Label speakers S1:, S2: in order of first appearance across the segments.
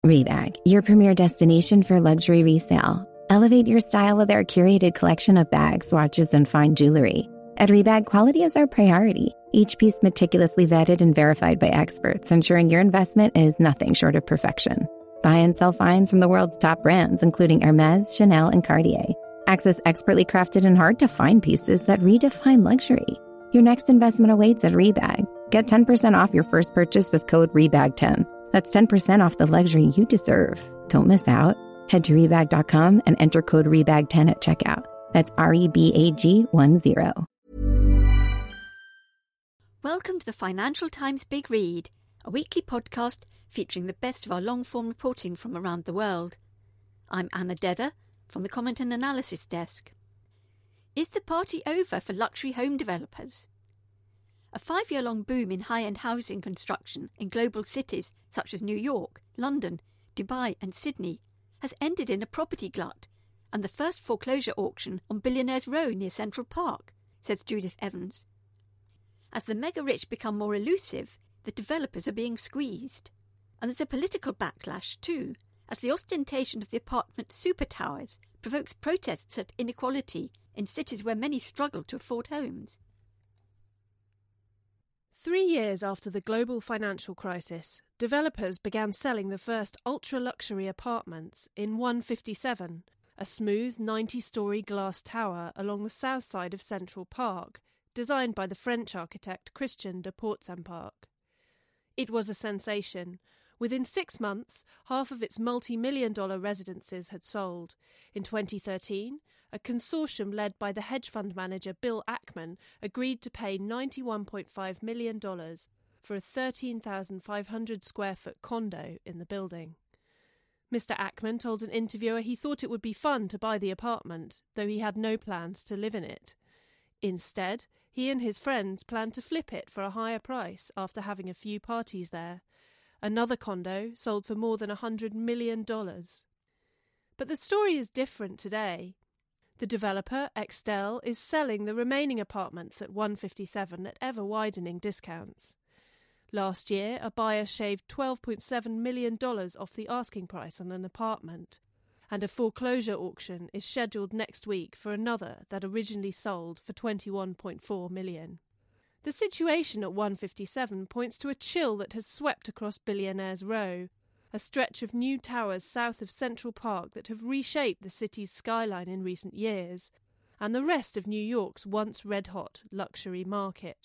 S1: Rebag, your premier destination for luxury resale. Elevate your style with our curated collection of bags, watches, and fine jewelry. At Rebag, quality is our priority. Each piece meticulously vetted and verified by experts, ensuring your investment is nothing short of perfection. Buy and sell finds from the world's top brands, including Hermès, Chanel, and Cartier. Access expertly crafted and hard-to-find pieces that redefine luxury. Your next investment awaits at Rebag. Get 10% off your first purchase with code REBAG10. That's 10% off the luxury you deserve. Don't miss out. Head to Rebag.com and enter code REBAG10 at checkout. That's REBAG10.
S2: Welcome to the Financial Times Big Read, a weekly podcast featuring the best of our long-form reporting from around the world. I'm Anna Dedder from the Comment and Analysis Desk. Is the party over for luxury home developers? A 5-year-long boom in high-end housing construction in global cities such as New York, London, Dubai and Sydney has ended in a property glut and the first foreclosure auction on Billionaires Row near Central Park, says Judith Evans. As the mega-rich become more elusive, the developers are being squeezed. And there's a political backlash too, as the ostentation of the apartment super towers provokes protests at inequality in cities where many struggle to afford homes.
S3: 3 years after the global financial crisis, developers began selling the first ultra-luxury apartments in 157, a smooth 90-storey glass tower along the south side of Central Park, designed by the French architect Christian de Portzamparc. It was a sensation. Within 6 months, half of its multi-million-dollar residences had sold. In 2013, a consortium led by the hedge fund manager Bill Ackman agreed to pay $91.5 million for a 13,500 square foot condo in the building. Mr. Ackman told an interviewer he thought it would be fun to buy the apartment, though he had no plans to live in it. Instead, he and his friends planned to flip it for a higher price after having a few parties there. Another condo sold for more than $100 million. But the story is different today. The developer, Extel, is selling the remaining apartments at 157 at ever-widening discounts. Last year, a buyer shaved $12.7 million off the asking price on an apartment, and a foreclosure auction is scheduled next week for another that originally sold for $21.4 million. The situation at 157 points to a chill that has swept across Billionaires Row, a stretch of new towers south of Central Park that have reshaped the city's skyline in recent years, and the rest of New York's once red-hot luxury market.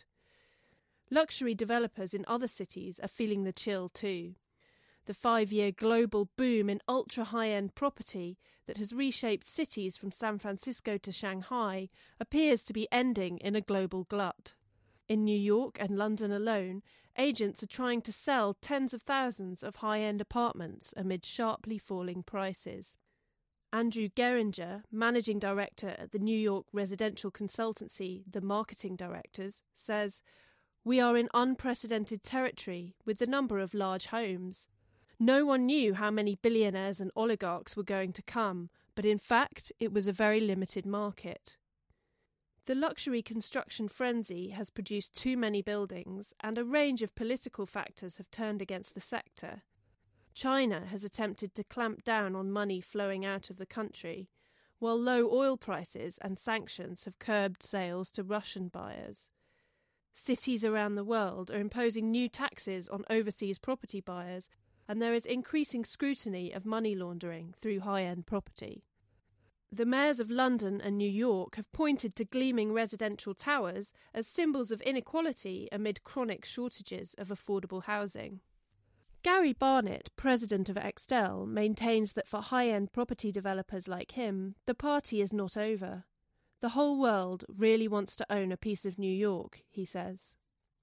S3: Luxury developers in other cities are feeling the chill too. The 5-year global boom in ultra-high-end property that has reshaped cities from San Francisco to Shanghai appears to be ending in a global glut. In New York and London alone, agents are trying to sell tens of thousands of high-end apartments amid sharply falling prices. Andrew Geringer, managing director at the New York residential consultancy The Marketing Directors, says, "We are in unprecedented territory with the number of large homes. No one knew how many billionaires and oligarchs were going to come, but in fact it was a very limited market." The luxury construction frenzy has produced too many buildings, and a range of political factors have turned against the sector. China has attempted to clamp down on money flowing out of the country, while low oil prices and sanctions have curbed sales to Russian buyers. Cities around the world are imposing new taxes on overseas property buyers, and there is increasing scrutiny of money laundering through high-end property. The mayors of London and New York have pointed to gleaming residential towers as symbols of inequality amid chronic shortages of affordable housing. Gary Barnett, president of Extel, maintains that for high-end property developers like him, the party is not over. The whole world really wants to own a piece of New York, he says.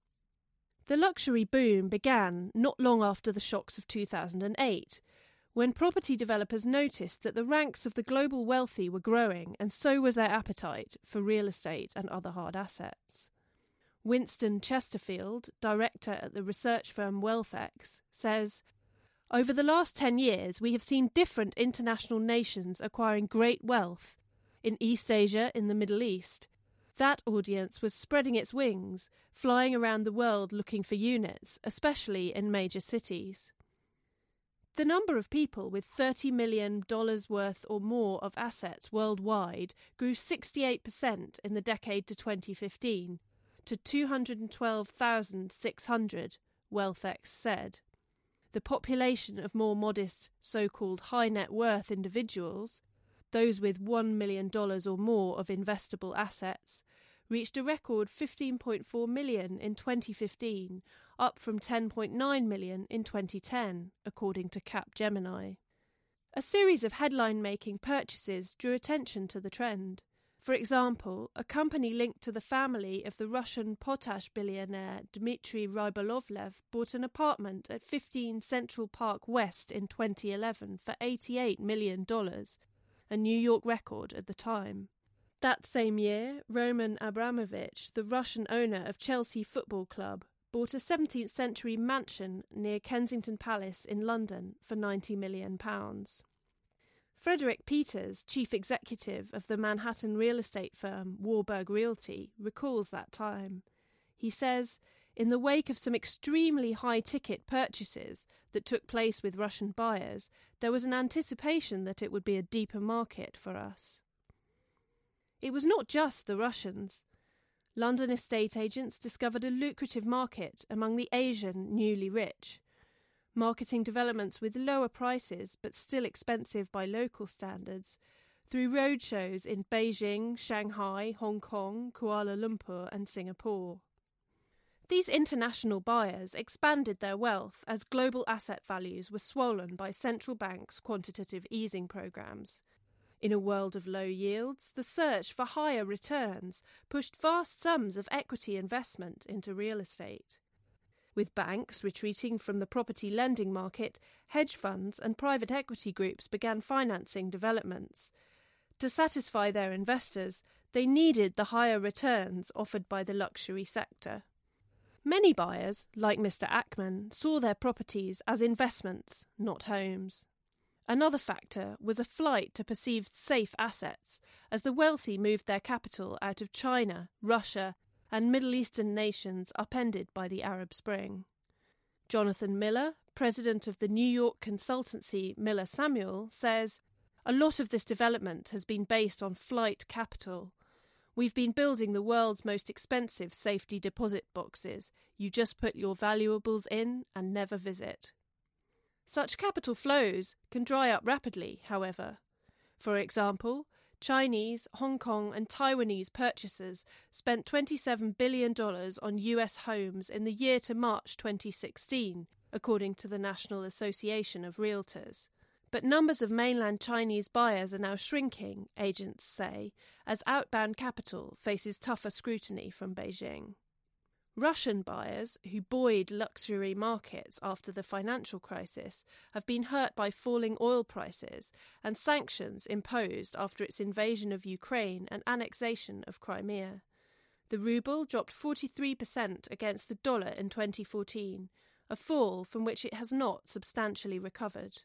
S3: The luxury boom began not long after the shocks of 2008, when property developers noticed that the ranks of the global wealthy were growing, and so was their appetite for real estate and other hard assets. Winston Chesterfield, director at the research firm WealthX, says, "Over the last 10 years, we have seen different international nations acquiring great wealth. In East Asia, in the Middle East, that audience was spreading its wings, flying around the world looking for units, especially in major cities. The number of people with $30 million worth or more of assets worldwide grew 68% in the decade to 2015 to 212,600, WealthX said. The population of more modest so-called high net worth individuals, those with $1 million or more of investable assets, reached a record 15.4 million in 2015, up from 10.9 million in 2010, according to Capgemini. A series of headline-making purchases drew attention to the trend. For example, a company linked to the family of the Russian potash billionaire Dmitry Rybolovlev bought an apartment at 15 Central Park West in 2011 for $88 million, a New York record at the time. That same year, Roman Abramovich, the Russian owner of Chelsea Football Club, bought a 17th-century mansion near Kensington Palace in London for £90 million. Frederick Peters, chief executive of the Manhattan real estate firm Warburg Realty, recalls that time. He says, "In the wake of some extremely high-ticket purchases that took place with Russian buyers, there was an anticipation that it would be a deeper market for us." It was not just the Russians. London estate agents discovered a lucrative market among the Asian newly rich. Marketing developments with lower prices but still expensive by local standards through roadshows in Beijing, Shanghai, Hong Kong, Kuala Lumpur and Singapore. These international buyers expanded their wealth as global asset values were swollen by central banks' quantitative easing programs. In a world of low yields, the search for higher returns pushed vast sums of equity investment into real estate. With banks retreating from the property lending market, hedge funds and private equity groups began financing developments. To satisfy their investors, they needed the higher returns offered by the luxury sector. Many buyers, like Mr. Ackman, saw their properties as investments, not homes. Another factor was a flight to perceived safe assets, as the wealthy moved their capital out of China, Russia, and Middle Eastern nations upended by the Arab Spring. Jonathan Miller, president of the New York consultancy Miller Samuel, says, "A lot of this development has been based on flight capital. We've been building the world's most expensive safety deposit boxes. You just put your valuables in and never visit." Such capital flows can dry up rapidly, however. For example, Chinese, Hong Kong and Taiwanese purchasers spent $27 billion on US homes in the year to March 2016, according to the National Association of Realtors. But numbers of mainland Chinese buyers are now shrinking, agents say, as outbound capital faces tougher scrutiny from Beijing. Russian buyers, who buoyed luxury markets after the financial crisis, have been hurt by falling oil prices and sanctions imposed after its invasion of Ukraine and annexation of Crimea. The ruble dropped 43% against the dollar in 2014, a fall from which it has not substantially recovered.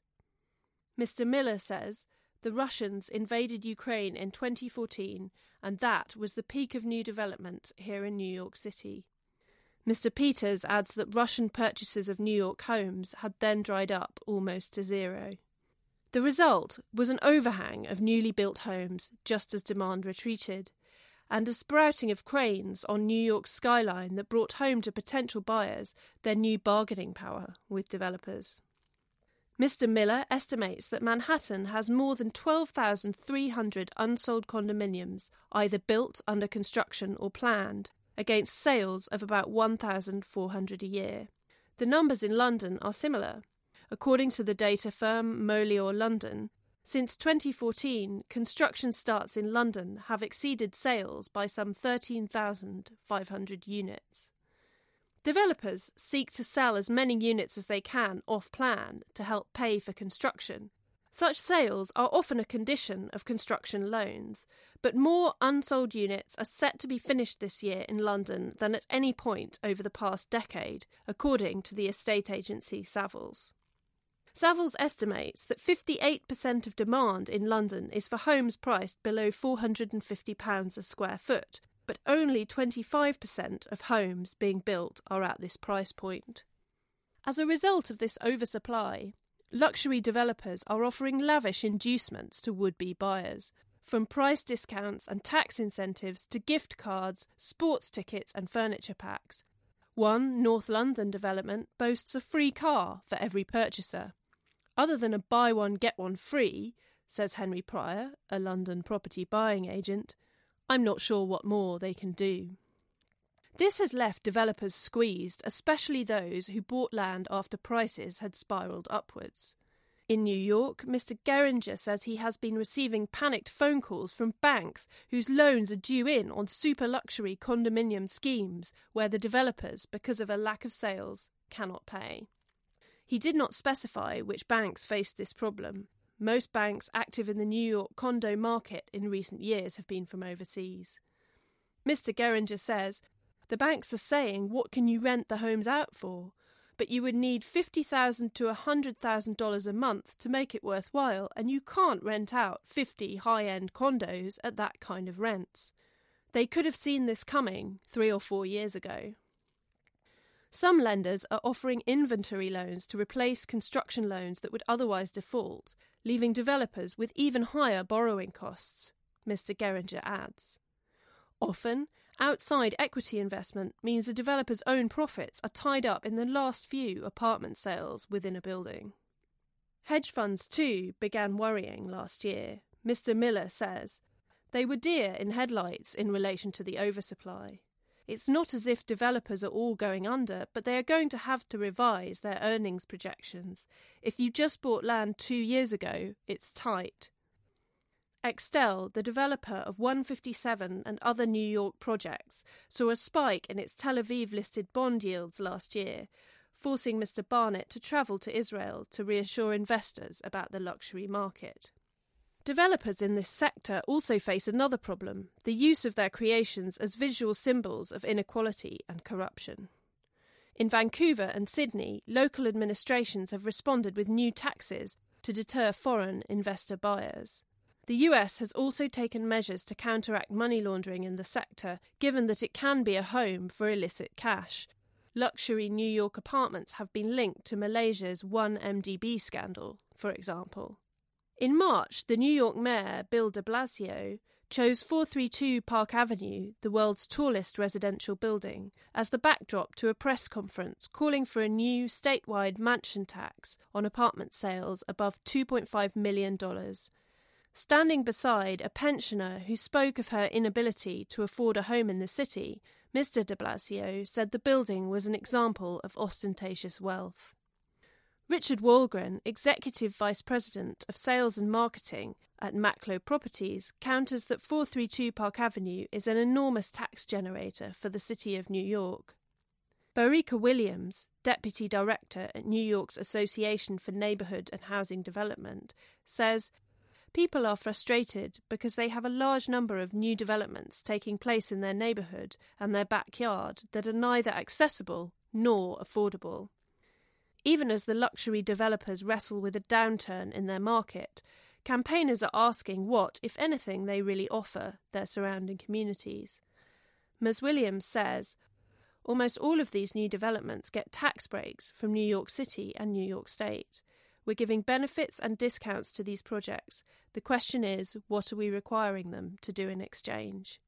S3: Mr. Miller says the Russians invaded Ukraine in 2014, and that was the peak of new development here in New York City. Mr. Peters adds that Russian purchases of New York homes had then dried up almost to zero. The result was an overhang of newly built homes just as demand retreated, and a sprouting of cranes on New York's skyline that brought home to potential buyers their new bargaining power with developers. Mr. Miller estimates that Manhattan has more than 12,300 unsold condominiums, either built, under construction or planned, against sales of about 1,400 a year. The numbers in London are similar. According to the data firm Molior London, since 2014, construction starts in London have exceeded sales by some 13,500 units. Developers seek to sell as many units as they can off-plan to help pay for construction. Such sales are often a condition of construction loans, but more unsold units are set to be finished this year in London than at any point over the past decade, according to the estate agency Savills. Savills estimates that 58% of demand in London is for homes priced below £450 a square foot, but only 25% of homes being built are at this price point. As a result of this oversupply, luxury developers are offering lavish inducements to would-be buyers, from price discounts and tax incentives to gift cards, sports tickets and furniture packs. One North London development boasts a free car for every purchaser. Other than a buy one get one free, says Henry Pryor, a London property buying agent, I'm not sure what more they can do. This has left developers squeezed, especially those who bought land after prices had spiralled upwards. In New York, Mr. Geringer says he has been receiving panicked phone calls from banks whose loans are due in on super-luxury condominium schemes where the developers, because of a lack of sales, cannot pay. He did not specify which banks faced this problem. Most banks active in the New York condo market in recent years have been from overseas. Mr. Geringer says, the banks are saying, what can you rent the homes out for? But you would need $50,000 to $100,000 a month to make it worthwhile, and you can't rent out 50 high-end condos at that kind of rents. They could have seen this coming 3 or 4 years ago. Some lenders are offering inventory loans to replace construction loans that would otherwise default, leaving developers with even higher borrowing costs, Mr. Geringer adds. Often, outside equity investment means the developer's own profits are tied up in the last few apartment sales within a building. Hedge funds, too, began worrying last year. Mr. Miller says, they were deer in headlights in relation to the oversupply. It's not as if developers are all going under, but they are going to have to revise their earnings projections. If you just bought land 2 years ago, it's tight. Extel, the developer of 157 and other New York projects, saw a spike in its Tel Aviv-listed bond yields last year, forcing Mr. Barnett to travel to Israel to reassure investors about the luxury market. Developers in this sector also face another problem, the use of their creations as visual symbols of inequality and corruption. In Vancouver and Sydney, local administrations have responded with new taxes to deter foreign investor buyers. The US has also taken measures to counteract money laundering in the sector, given that it can be a home for illicit cash. Luxury New York apartments have been linked to Malaysia's 1MDB scandal, for example. In March, the New York Mayor, Bill de Blasio, chose 432 Park Avenue, the world's tallest residential building, as the backdrop to a press conference calling for a new statewide mansion tax on apartment sales above $2.5 million. Standing beside a pensioner who spoke of her inability to afford a home in the city, Mr. de Blasio said the building was an example of ostentatious wealth. Richard Walgren, Executive Vice President of Sales and Marketing at Maklo Properties, counters that 432 Park Avenue is an enormous tax generator for the City of New York. Borica Williams, Deputy Director at New York's Association for Neighborhood and Housing Development, says, people are frustrated because they have a large number of new developments taking place in their neighborhood and their backyard that are neither accessible nor affordable. Even as the luxury developers wrestle with a downturn in their market, campaigners are asking what, if anything, they really offer their surrounding communities. Ms. Williams says, almost all of these new developments get tax breaks from New York City and New York State. We're giving benefits and discounts to these projects. The question is, what are we requiring them to do in exchange?